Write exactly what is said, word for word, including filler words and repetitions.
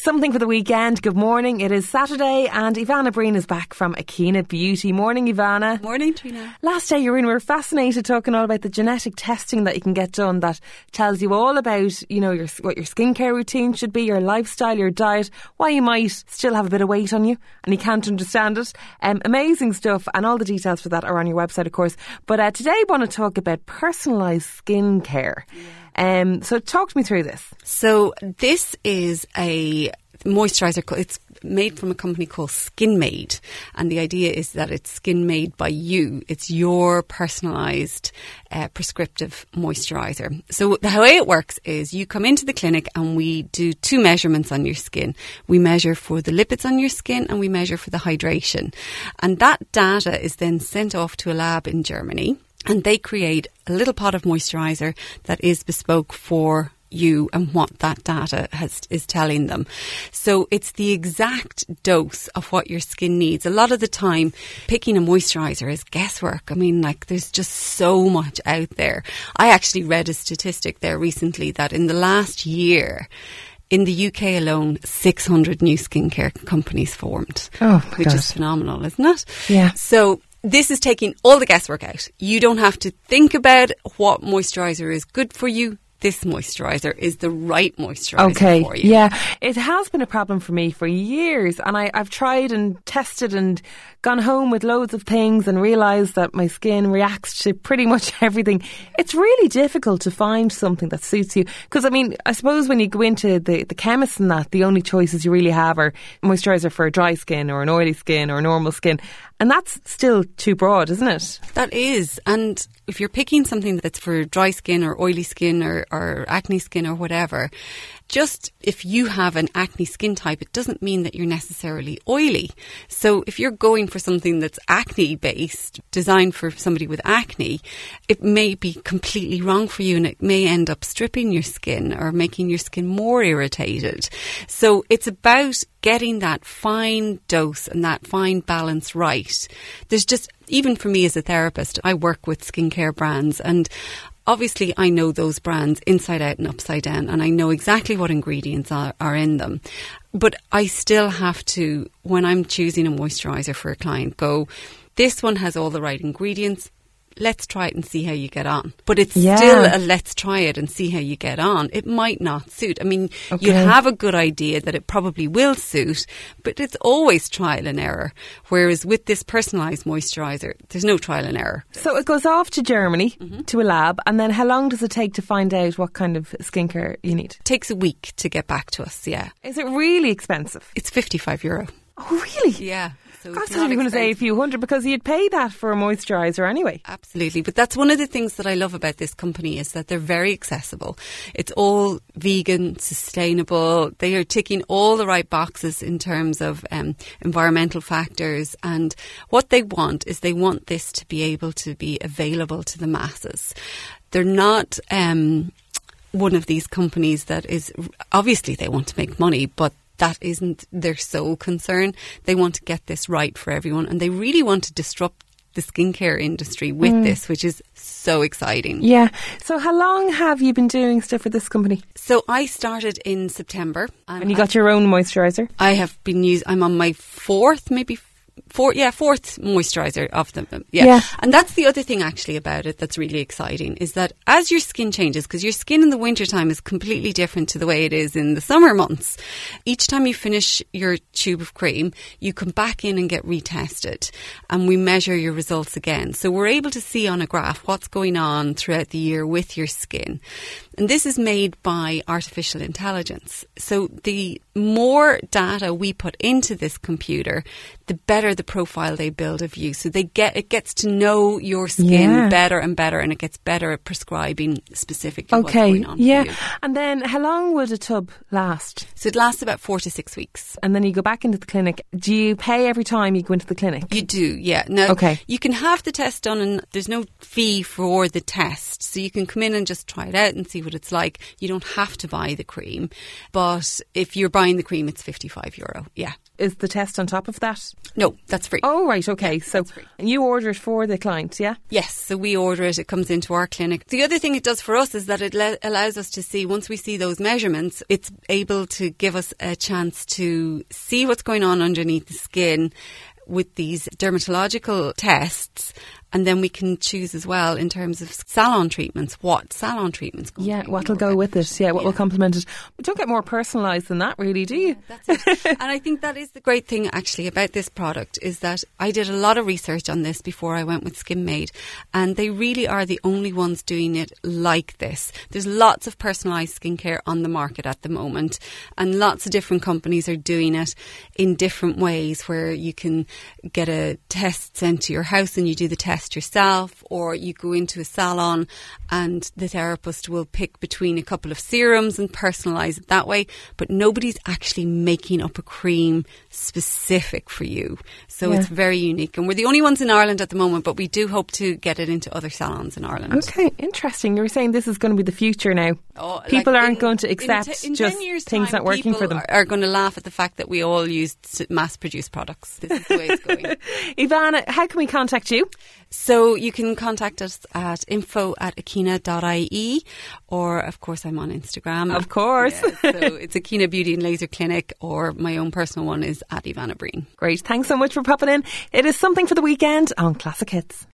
Something for the weekend. Good morning. It is Saturday and Ivana Breen is back from Akina Beauty. Morning, Ivana. Morning, Trina. Last day you were in, we were fascinated talking all about the genetic testing that you can get done that tells you all about, you know, your what your skincare routine should be, your lifestyle, your diet, why you might still have a bit of weight on you and you can't understand it. Um, amazing stuff, and all the details for that are on your website, of course. But uh, today I want to talk about personalised skincare. Yeah. Um, so talk to me through this. So this is a moisturiser. It's made from a company called SkinMade, and the idea is that it's skin made by you. It's your personalised uh, prescriptive moisturiser. So the way it works is you come into the clinic and we do two measurements on your skin. We measure for the lipids on your skin and we measure for the hydration, and that data is then sent off to a lab in Germany. And they create a little pot of moisturiser that is bespoke for you and what that data has, is telling them. So it's the exact dose of what your skin needs. A lot of the time, picking a moisturiser is guesswork. I mean, like, there's just so much out there. I actually read a statistic there recently that in the last year, in the U K alone, six hundred new skincare companies formed. Oh, which God. is phenomenal, isn't it? Yeah. So this is taking all the guesswork out. You don't have to think about what moisturiser is good for you. This moisturiser is the right moisturiser okay. for you. Yeah, it has been a problem for me for years, and I, I've tried and tested and gone home with loads of things and realised that my skin reacts to pretty much everything. It's really difficult to find something that suits you, because I mean, I suppose when you go into the, the chemist and that, the only choices you really have are moisturiser for a dry skin or an oily skin or a normal skin, and that's still too broad, isn't it? That is. And if you're picking something that's for dry skin or oily skin or, or acne skin or whatever, just if you have an acne skin type, it doesn't mean that you're necessarily oily. So if you're going for something that's acne based, designed for somebody with acne, it may be completely wrong for you, and it may end up stripping your skin or making your skin more irritated. So it's about getting that fine dose and that fine balance right. There's just, even for me as a therapist, I work with skincare brands, and obviously I know those brands inside out and upside down, and I know exactly what ingredients are, are in them. But I still have to, when I'm choosing a moisturiser for a client, go, this one has all the right ingredients. Let's try it and see how you get on. But it's yeah. still a let's try it and see how you get on. It might not suit. I mean, okay. you have a good idea that it probably will suit, but it's always trial and error. Whereas with this personalised moisturiser, there's no trial and error. So it goes off to Germany, mm-hmm. to a lab, and then how long does it take to find out what kind of skincare you need? It takes a week to get back to us, yeah. Is it really expensive? It's fifty-five euro. Oh, really? Yeah. So I was going to say a few hundred, because you'd pay that for a moisturiser anyway. Absolutely. But that's one of the things that I love about this company, is that they're very accessible. It's all vegan, sustainable. They are ticking all the right boxes in terms of um, environmental factors. And what they want is they want this to be able to be available to the masses. They're not um, one of these companies that is, obviously they want to make money, but that isn't their sole concern. They want to get this right for everyone, and they really want to disrupt the skincare industry with mm. this, which is so exciting. Yeah. So how long have you been doing stuff for this company? So I started in September. And you got your own moisturiser? I have been using, I'm on my fourth, maybe Four, yeah, fourth moisturiser of them. Yeah. yeah. And that's the other thing actually about it that's really exciting, is that as your skin changes, because your skin in the wintertime is completely different to the way it is in the summer months. Each time you finish your tube of cream, you come back in and get retested, and we measure your results again. So we're able to see on a graph what's going on throughout the year with your skin. And this is made by artificial intelligence. So the more data we put into this computer, the better the profile they build of you. So they get it gets to know your skin yeah. better and better, and it gets better at prescribing specifically okay. what's going on yeah. for you. And then how long would a tub last? So it lasts about four to six weeks. And then you go back into the clinic. Do you pay every time you go into the clinic? You do, yeah. Now, okay. you can have the test done, and there's no fee for the test. So you can come in and just try it out and see what what it's like. You don't have to buy the cream, but if you're buying the cream, it's fifty-five euro. Yeah. Is the test on top of that? No, that's free. Oh, right, okay. Yeah, so you order it for the client, yeah? Yes, so we order it, it comes into our clinic. The other thing it does for us is that it le- allows us to see, once we see those measurements, it's able to give us a chance to see what's going on underneath the skin with these dermatological tests. And then we can choose as well in terms of salon treatments, what salon treatments go Yeah, what will go with it. Yeah, what yeah. will complement it. We don't get more personalised than that, really, do you? Yeah, that's it. And I think that is the great thing, actually, about this product, is that I did a lot of research on this before I went with SkinMade, and they really are the only ones doing it like this. There's lots of personalised skincare on the market at the moment, and lots of different companies are doing it in different ways, where you can get a test sent to your house and you do the test yourself, or you go into a salon and the therapist will pick between a couple of serums and personalise it that way, but nobody's actually making up a cream specific for you. So yeah. It's very unique, and we're the only ones in Ireland at the moment, but we do hope to get it into other salons in Ireland. Okay, interesting. You were saying this is going to be the future now. Oh, people like aren't in, going to accept in t- in just years things time, not working for them. Are, are going to laugh at the fact that we all use mass-produced products. This is the way it's going. Ivana, how can we contact you? So you can contact us at info at akina dot I E, or of course I'm on Instagram. Of course. Yeah, so it's Akina Beauty and Laser Clinic, or my own personal one is at Ivana Breen. Great. Thanks so much for popping in. It is Something for the Weekend on Classic Hits.